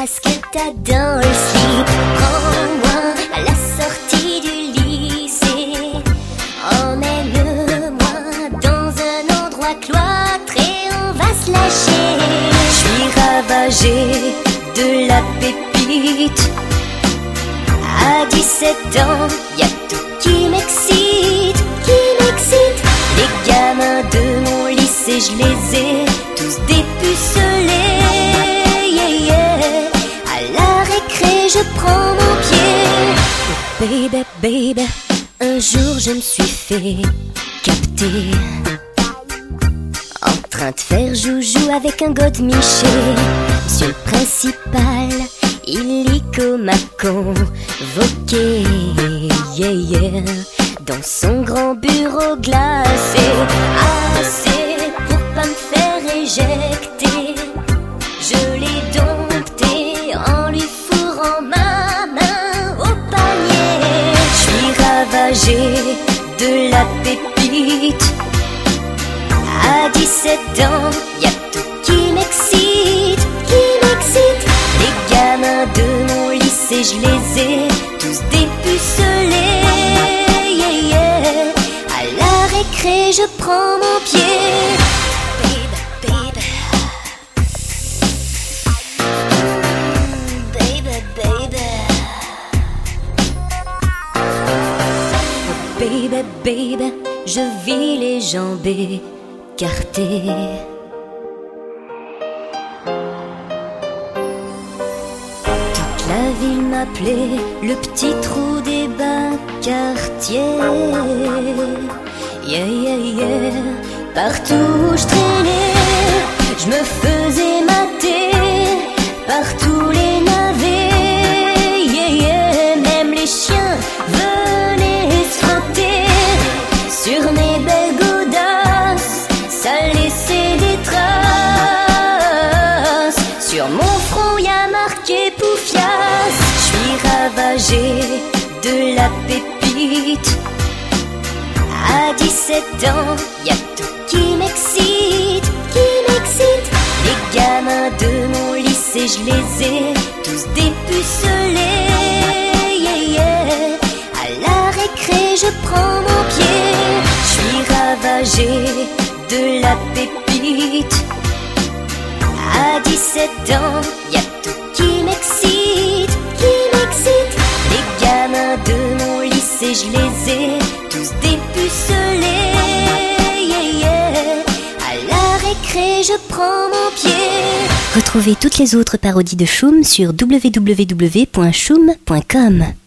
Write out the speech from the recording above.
ce que t'as dans le slip. Prends-moi à la sortie du lycée. Emmène-moi dans un endroit cloîtré, on va se lâcher. Je suis ravagée de la pépite. À 17 ans, y'a tout qui m'excite, qui m'excite. Les gamins de mon lycée, je les ai tous dépucelés. Yeah, yeah. À la récré, je prends mon pied. Baby, baby, un jour je me suis fait capter en train de faire joujou avec un godemiché. Monsieur le principal, illico m'a convoqué, yeah, yeah, dans son grand bureau glacé. Assez pour pas me faire éjecter. Je l'ai dompté en lui fourrant ma main au panier. Je suis ravagée de la pépite. À 17 ans, y'a tout qui m'excite, qui m'excite. Les gamins de mon lycée, je les ai tous dépucelés. Yeah, yeah. À la récré, je prends mon pied. Baby, baby, Baby, baby. baby, baby, je vis les jambes écartées. Toute la ville m'appelait le petit trou des bas quartiers. Yeah, yeah, yeah. Partout où je traînais, je me faisais mater par tous les navets. Yeah, yeah. Même les chiens venaient se frotter sur mes belles godasses. Ça laissait des traces. Sur mon front y'a marqué Poufias. Je suis ravagée de la pépite. À 17 ans, y'a tout qui m'excite, qui m'excite. Les gamins de mon lycée, je les ai tous dépucelés. Yeah, yeah. À la récré, je prends mon pied. Je suis ravagée de la pépite. À 17 ans, y'a tout qui m'excite, qui m'excite. Les gamins de mon lycée, je les ai tous dépucelés. Yeah, yeah. À la récré, je prends mon pied. Retrouvez toutes les autres parodies de Choum sur www.choum.com.